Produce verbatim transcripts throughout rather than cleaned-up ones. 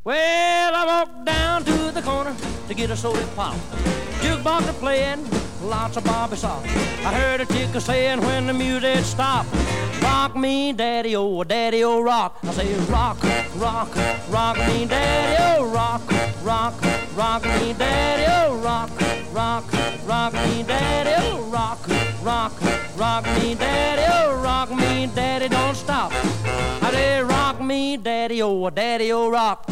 Well, I walked down to the corner to get a soda pop. Jukebox a playing, lots of Bobby soft. I heard a chick saying when the music stopped, rock me, daddy, oh, daddy, oh, rock. I say rock, rock, rock me, daddy, oh, rock, rock, rock me, daddy, oh, rock, rock, rock me, daddy, oh, rock, rock, rock me, daddy, oh, rock me, daddy, don't stop. I say rock me, daddy, oh, daddy, oh, rock.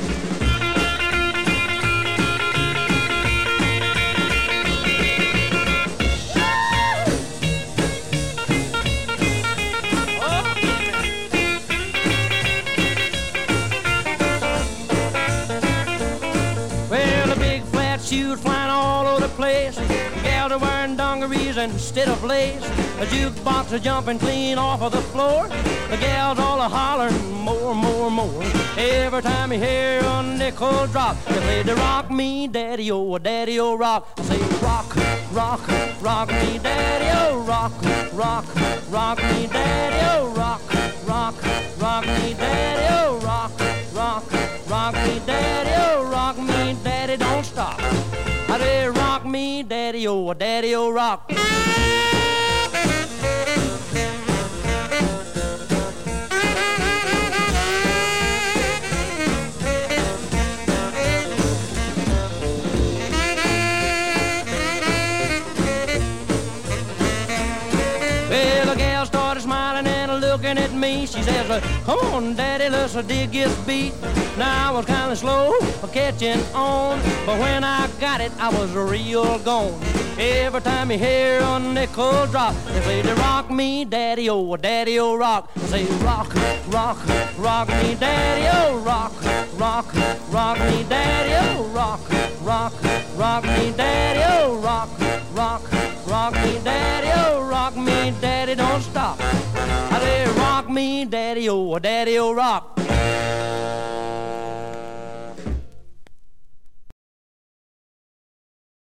Shoes flying all over the place. Gals are wearing dungarees instead of lace. A jukebox is jumping clean off of the floor. The gals all are hollering more, more, more. Every time you hear a nickel drop, they play the rock me, daddy, oh, daddy, oh, rock. I say rock, rock, rock me, daddy, oh, rock, rock, rock me, daddy, oh, rock, rock, rock me, daddy, oh, rock, rock, rock me, daddy, oh, rock me, daddy, don't stop. I say rock me, daddy, oh, daddy, oh, rock. Well, the gal started smiling and looking at me. She says, uh, come on, daddy, let's uh, dig this beat. Now I was kind of slow for catching on, but when I got it, I was real gone. Every time you hear a nickel drop, they say to rock me, daddy, oh, daddy, oh, rock. I say rock, rock, rock me, daddy, oh, rock, rock, rock me, daddy, oh, rock, rock, rock me, daddy, oh, rock, rock, rock me, daddy, oh, rock me, daddy, don't stop. I say rock me, daddy, oh, daddy, oh, rock.